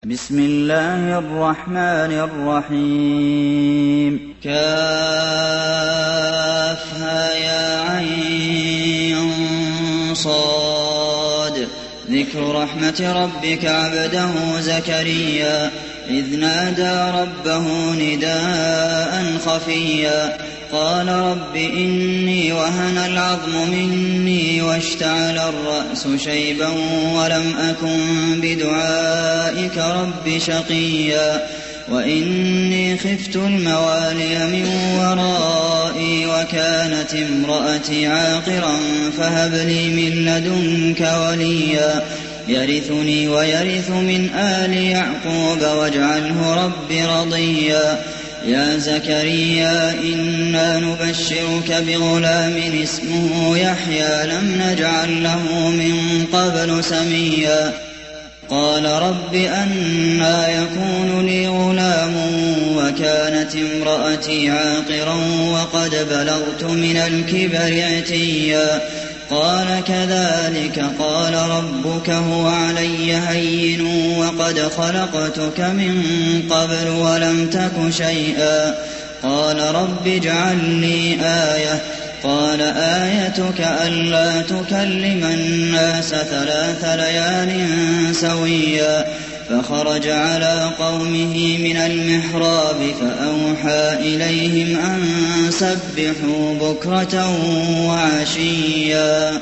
بسم الله الرحمن الرحيم كافها يا عين صاد ذكر رحمة ربك عبده زكريا إذ نادى ربه نداء خفيا قال رب إني وهن العظم مني واشتعل الرأس شيبا ولم أكن بدعائك رب شقيا وإني خفت الموالي من ورائي وكانت امرأتي عاقرا فهب لي من لدنك وليا يرثني ويرث من آل يعقوب واجعله رب رضيا يا زكريا إنا نبشرك بغلام اسمه يحيى لم نجعل له من قبل سميا قال رب أنى يكون لي غلام وكانت امرأتي عاقرا وقد بلغت من الكبر عتيا قال كذلك قال ربك هو علي هين وقد خلقتك من قبل ولم تك شيئا قال رب اجعل لي آية قال آيتك ألا تكلم الناس 3 ليال سويا فخرج على قومه من المحراب فأوحى إليهم أن سبحوا بكرة وعشيا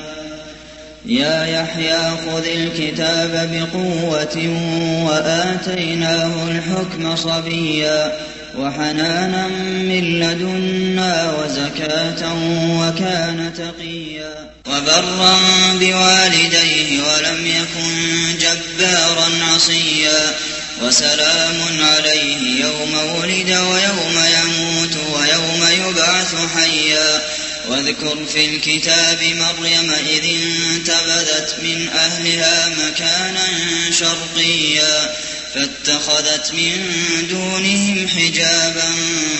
يا يحيى خذ الكتاب بقوة وآتيناه الحكم صبيا وحنانا من لدنا وزكاة وكان تقيا وبرا بوالديه ولم يكن جبارا عصيا وسلام عليه يوم ولد ويوم يموت ويوم يبعث حيا واذكر في الكتاب مريم إذ انتبذت من أهلها مكانا شرقيا فاتخذت من دونهم حجابا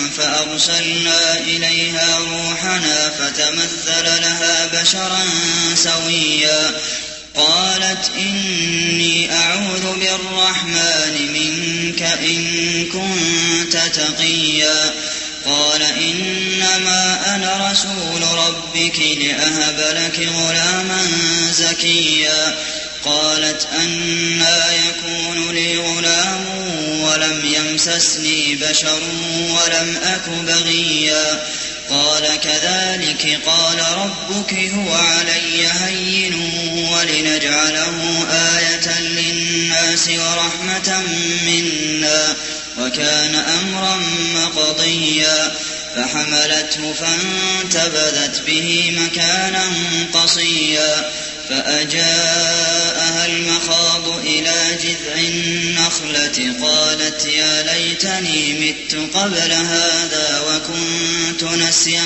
فأرسلنا إليها روحنا فتمثل لها بشرا سويا قالت إني أعوذ بالرحمن منك إن كنت تقيا قال إنما أنا رسول ربك لأهب لك غلاما زكيا قالت أنى يكون لي غلام ولم يمسسني بشر ولم أك بغيا قال كذلك قال ربك هو علي هين ولنجعله آية للناس ورحمة منا وكان أمرا مقضيا فحملته فانتبذت به مكانا قصيا فأجاءها المخاض إلى جذع النخلة قالت يا ليتني مت قبل هذا وكنت نسيا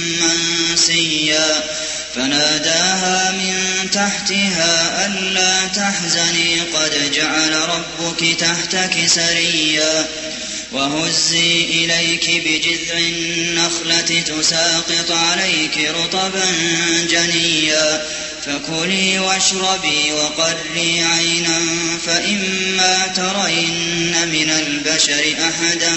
منسيا فناداها من تحتها ألا تحزني قد جعل ربك تحتك سريا وهزي إليك بجذع النخلة تساقط عليك رطبا جنيا فكلي واشربي وقري عينا فإما ترين من البشر أحدا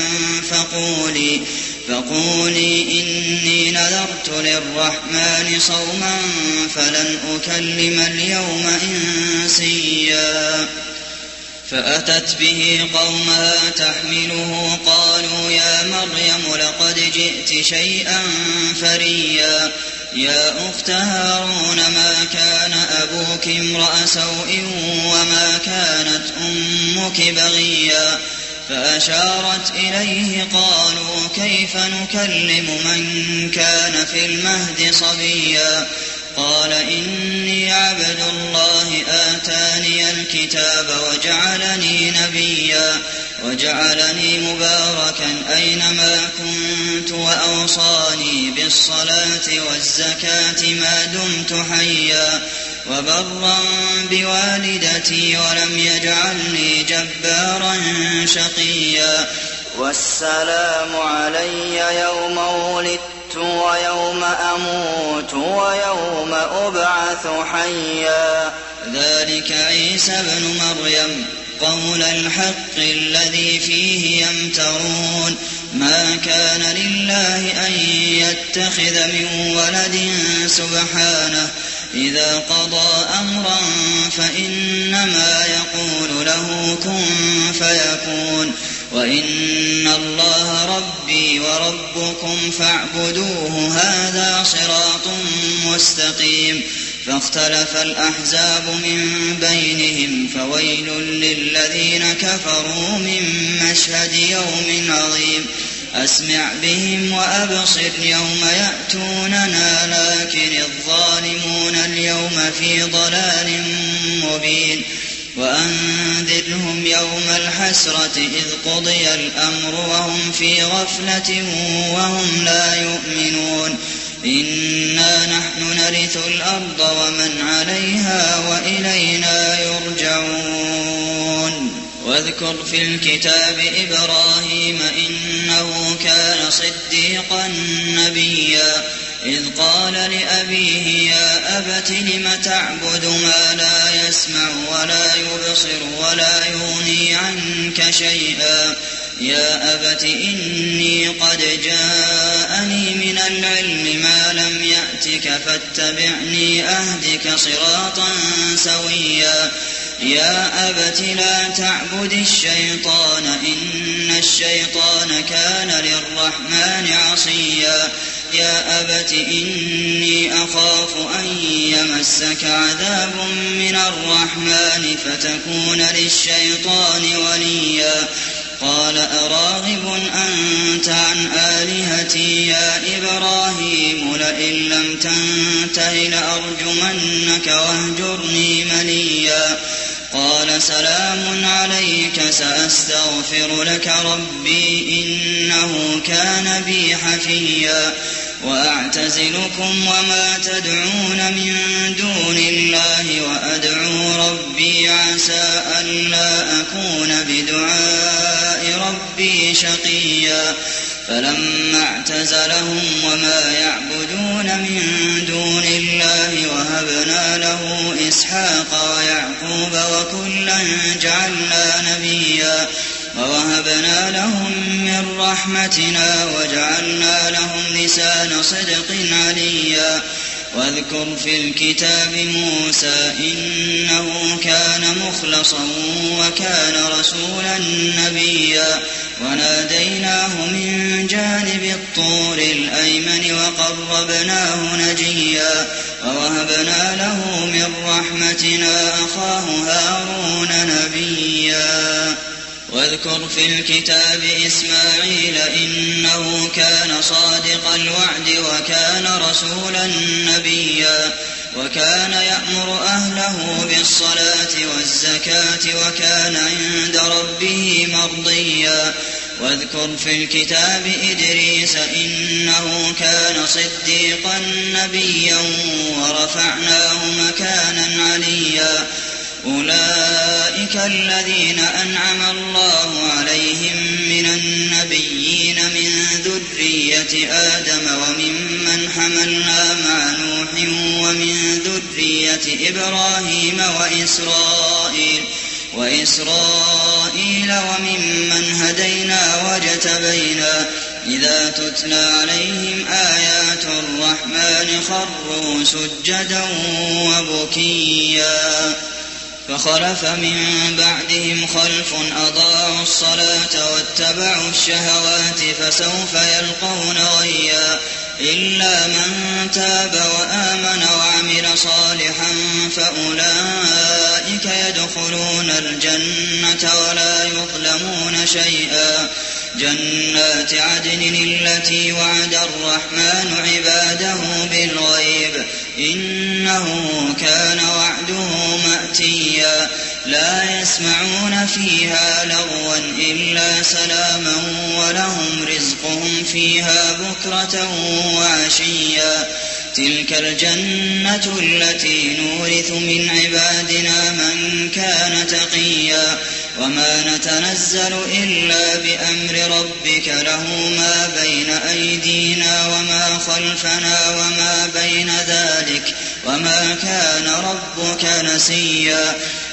فقولي إني نذرت للرحمن صوما فلن أكلم اليوم إنسيا فأتت به قومها تحمله قالوا يا مريم لقد جئت شيئا فريا يا أخت هارون ما كان أبوك امرأ سوء وما كانت أمك بغيا فأشارت إليه قالوا كيف نكلم من كان في المهد صبيا قال إني عبد الله آتاني الكتاب وجعلني نبيا وجعلني مباركا أينما كنت وأوصاني بالصلاة والزكاة ما دمت حيا وبرا بوالدتي ولم يجعلني جبارا شقيا والسلام علي يوم ولدت ويوم أموت ويوم أبعث حيا ذلك عيسى ابن مريم قول الحق الذي فيه يمترون ما كان لله أن يتخذ من ولد سبحانه إذا قضى أمرا فإنما يقول له كن فيكون وإن الله ربي وربكم فاعبدوه هذا صراط مستقيم فاختلف الأحزاب من بينهم فويل للذين كفروا من مشهد يوم عظيم أسمع بهم وأبصر يوم يأتوننا لكن الظالمون اليوم في ضلال مبين وأنذرهم يوم الحسرة إذ قضي الأمر وهم في غفلة وهم لا يؤمنون إنا نحن نرث الأرض ومن عليها وإلينا يرجعون واذكر في الكتاب إبراهيم إنه كان صديقا نبيا إذ قال لأبيه يا أبت لم تعبد ما لا يسمع ولا يبصر ولا يغني عنك شيئا يا أبت إني قد جاءني من العلم ما لم يأتك فاتبعني أهدك صراطا سويا يا أبت لا تعبد الشيطان إن الشيطان كان للرحمن عصيا يا أبت إني أخاف أن يمسك عذاب من الرحمن فتكون للشيطان وليا قال أراغب أنت عن آلهتي يا إبراهيم لئن لم تنته لأرجمنك واهجرني مليا قال سلام عليك سأستغفر لك ربي إنه كان بي حفيا وأعتزلكم وما تدعون من دون الله وأدعو ربي عسى ألا أكون بدعاء ربي شقيا فلما اعتزلهم وما يعبدون من دون الله وهبنا له إسحاق ويعقوب وكلا جعلنا نبيا ووهبنا لهم من رحمتنا وجعلنا لهم لسان صدق عليا واذكر في الكتاب موسى إنه كان مخلصا وكان رسولا نبيا وناديناه من جانب الطور الأيمن وقربناه نجيا ووهبنا له من رحمتنا أخاه هارون نبيا واذكر في الكتاب إسماعيل إنه كان صادق الوعد وكان رسولا نبيا وكان يأمر أهله بالصلاة والزكاة وكان عند ربه مرضيا واذكر في الكتاب إدريس إنه كان صديقا نبيا ورفعناه مكانا عليا أولئك الذين أنعم الله عليهم من النبيين من ذرية آدم وممن حملنا مع نوح ومن ذرية إبراهيم وإسرائيل وممن هدينا واجتبينا إذا تتلى عليهم آيات الرحمن خروا سجدا وبكيا فخلف من بعدهم خلف أضاعوا الصلاة واتبعوا الشهوات فسوف يلقون غيا إلا من تاب وآمن وعمل صالحا فأولئك يدخلون الجنة ولا يظلمون شيئا جنات عدن التي وعد الرحمن عباده بالغيب إنه كان وعده مأتيا لا يسمعون فيها لغوا إلا سلاما ولهم رزقهم فيها بكرة وعشيا تلك الجنة التي نورث من عبادنا من كان تقيا وما نتنزل إلا بأمر ربك له ما بين أيدينا وما خلفنا وما بين ذلك وما كان ربك نسيا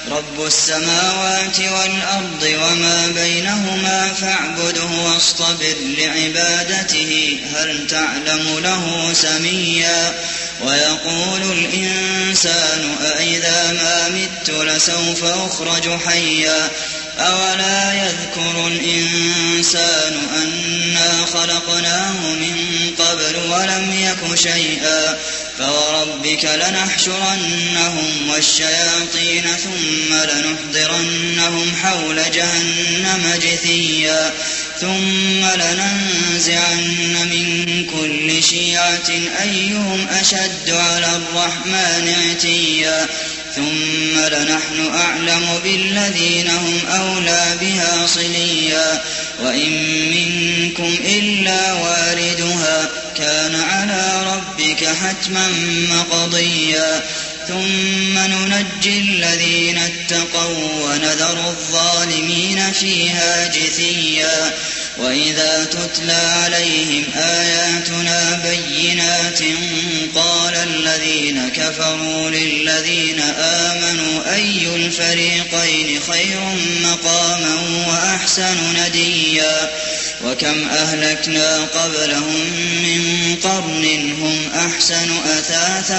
رب السماوات والأرض وما بينهما فاعبده واصطبر لعبادته هل تعلم له سميا ويقول الإنسان أإذا ما مت لسوف أخرج حيا أولا يذكر الإنسان أنا خلقناه من قبل ولم يك شيئا فوربك لنحشرنهم والشياطين ثم لنحضرنهم حول جهنم جثيا ثم لننزعن من كل شيعة أيهم أشد على الرحمن عتيا ثم لنحن أعلم بالذين هم أولى بها صليا وإن منكم إلا واردها كان على ربك حتما مقضيا ثم ننجي الذين اتقوا ونذر الظالمين فيها جثيا وإذا تتلى عليهم آياتنا بينات قال الذين كفروا للذين آمنوا أي الفريقين خير مقاما وأحسن نديا وكم أهلكنا قبلهم من قرن هم أحسن أثاثا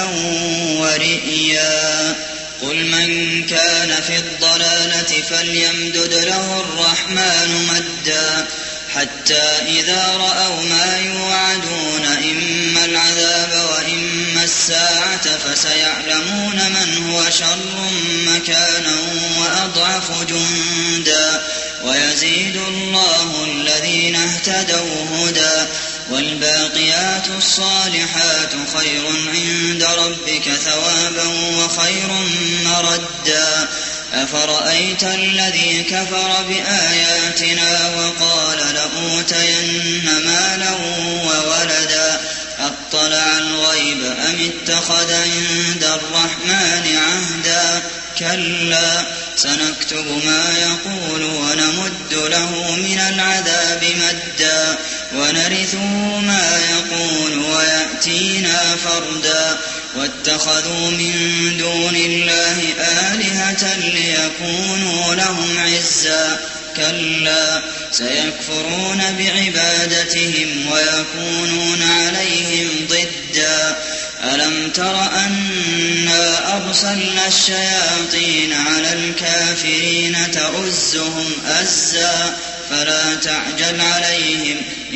ورئيا قل من كان في الضلالة فليمدد له الرحمن مدا حتى إذا رأوا ما يوعدون إما العذاب وإما الساعة فسيعلمون من هو شر مكانا وأضعف جندا ويزيد الله الذين اهتدوا هدى والباقيات الصالحات خير عند ربك ثوابا وخير مردا أفرأيت الذي كفر بآياتنا وقال لأوتين مالا وولدا أطلع الغيب أم اتخذ عند الرحمن عهدا كلا سنكتب ما يقول ونمد له من العذاب مدا ونرثه ما يقول ويأتينا فردا واتخذوا من دون الله آلهة ليكونوا لهم عزا كلا سيكفرون بعبادتهم ويكونون عليهم ضدا ألم تر أنا أرسلنا الشياطين على الكافرين تؤزهم أزا فلا تعجل عليهم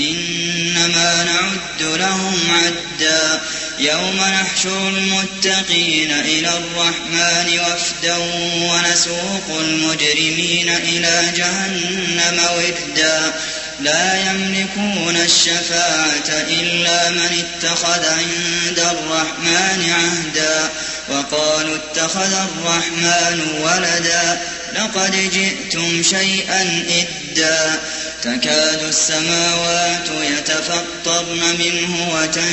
إنما نعد لهم عدا يوم نحشر المتقين إلى الرحمن وفدا ونسوق المجرمين إلى جهنم وردا لا يملكون الشفاعة إلا من اتخذ عند الرحمن عهدا وقالوا اتخذ الرحمن ولدا لقد جئتم شيئا إدا تكاد السماوات يتفطرن منه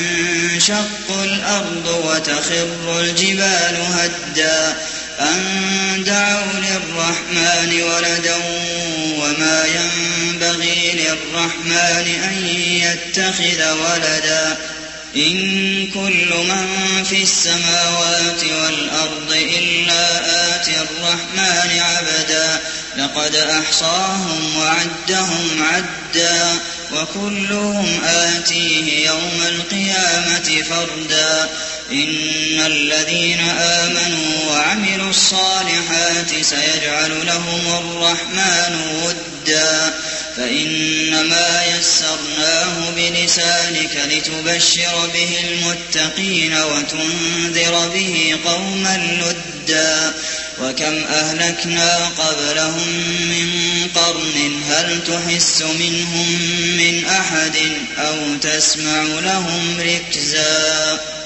وتنشق الأرض وتخر الجبال هدا أن دعوا للرحمن ولدا وما ينبغي للرحمن أن يتخذ ولدا إن كل من في السماوات والأرض إلا آتي الرحمن عبدا لقد أحصاهم وعدهم عدا وكلهم آتيه يوم القيامة فردا إن الذين آمنوا وعملوا الصالحات سيجعل لهم الرحمن ودا فإنما يسرناه بلسانك لتبشر به المتقين وتنذر به قوما لدا وكم أهلكنا قبلهم من قرن هل تحس منهم من أحد أو تسمع لهم ركزا